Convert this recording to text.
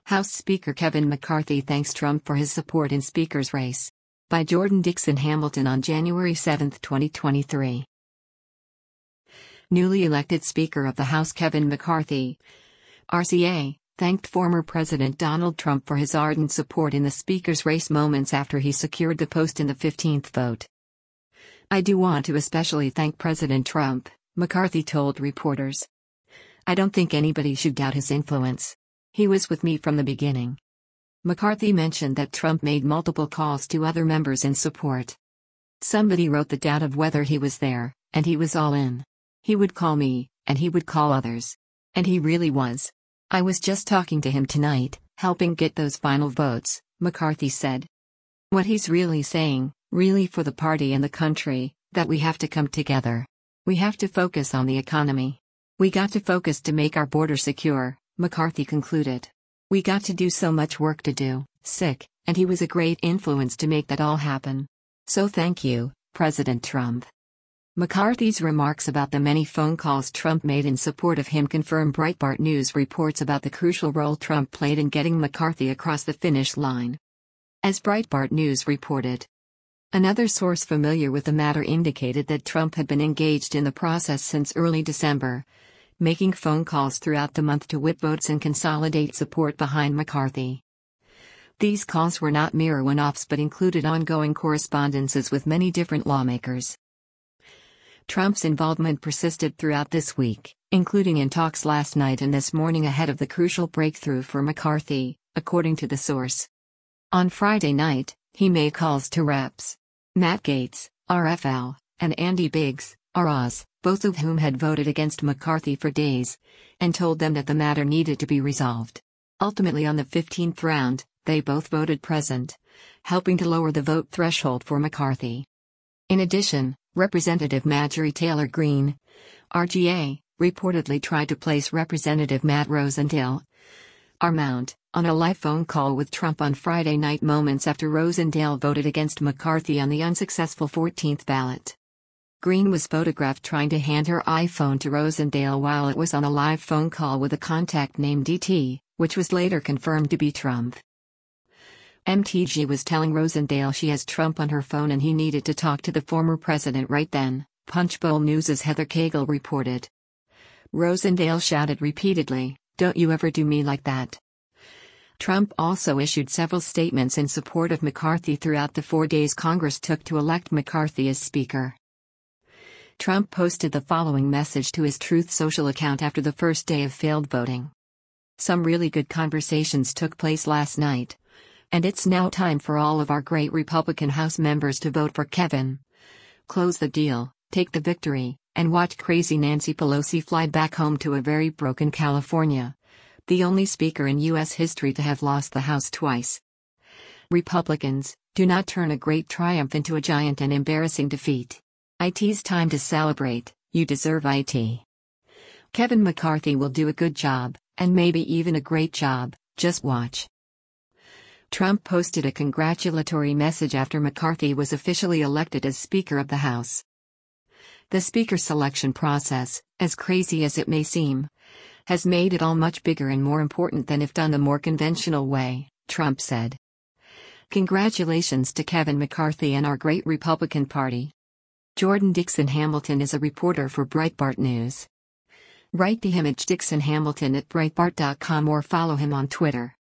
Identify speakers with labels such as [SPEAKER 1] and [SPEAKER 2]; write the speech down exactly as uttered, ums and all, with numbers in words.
[SPEAKER 1] House Speaker Kevin McCarthy thanks Trump for his support in Speaker's race. By Jordan Dixon Hamilton on January seventh, twenty twenty-three. Newly elected Speaker of the House Kevin McCarthy, R C A, thanked former President Donald Trump for his ardent support in the Speaker's race moments after he secured the post in the fifteenth vote. "I do want to especially thank President Trump," McCarthy told reporters. "I don't think anybody should doubt his influence. He was with me from the beginning." McCarthy mentioned that Trump made multiple calls to other members in support. "Somebody wrote the doubt of whether he was there, and he was all in. He would call me, and he would call others. And he really was. I was just talking to him tonight, helping get those final votes," McCarthy said. "What he's really saying, really for the party and the country, that we have to come together. We have to focus on the economy. We got to focus to make our border secure," McCarthy concluded. "We got to do so much work to do, sick, and he was a great influence to make that all happen. So thank you, President Trump." McCarthy's remarks about the many phone calls Trump made in support of him confirm Breitbart News reports about the crucial role Trump played in getting McCarthy across the finish line. As Breitbart News reported, another source familiar with the matter indicated that Trump had been engaged in the process since early December, making phone calls throughout the month to whip votes and consolidate support behind McCarthy. These calls were not mere one-offs but included ongoing correspondences with many different lawmakers. Trump's involvement persisted throughout this week, including in talks last night and this morning ahead of the crucial breakthrough for McCarthy, according to the source. On Friday night, he made calls to Reps Matt Gaetz, R F L, and Andy Biggs, R Oz, both of whom had voted against McCarthy for days, and told them that the matter needed to be resolved. Ultimately, on the fifteenth round, they both voted present, helping to lower the vote threshold for McCarthy. In addition, Representative Marjorie Taylor Greene, R G A, reportedly tried to place Representative Matt Rosendale, R Mount, on a live phone call with Trump on Friday night moments after Rosendale voted against McCarthy on the unsuccessful fourteenth ballot. Greene was photographed trying to hand her iPhone to Rosendale while it was on a live phone call with a contact named D T, which was later confirmed to be Trump. M T G was telling Rosendale she has Trump on her phone and he needed to talk to the former president right then, Punchbowl News' Heather Cagle reported. Rosendale shouted repeatedly, "Don't you ever do me like that." Trump also issued several statements in support of McCarthy throughout the four days Congress took to elect McCarthy as Speaker. Trump posted the following message to his Truth Social account after the first day of failed voting. "Some really good conversations took place last night. And it's now time for all of our great Republican House members to vote for Kevin. Close the deal, take the victory, and watch crazy Nancy Pelosi fly back home to a very broken California, the only speaker in U S history to have lost the House twice. Republicans, do not turn a great triumph into a giant and embarrassing defeat. It's time to celebrate, you deserve it. Kevin McCarthy will do a good job, and maybe even a great job, just watch." Trump posted a congratulatory message after McCarthy was officially elected as Speaker of the House. "The Speaker selection process, as crazy as it may seem, has made it all much bigger and more important than if done the more conventional way," Trump said. "Congratulations to Kevin McCarthy and our great Republican Party." Jordan Dixon Hamilton is a reporter for Breitbart News. Write to him at Dixon Hamilton at Breitbart dot com or follow him on Twitter.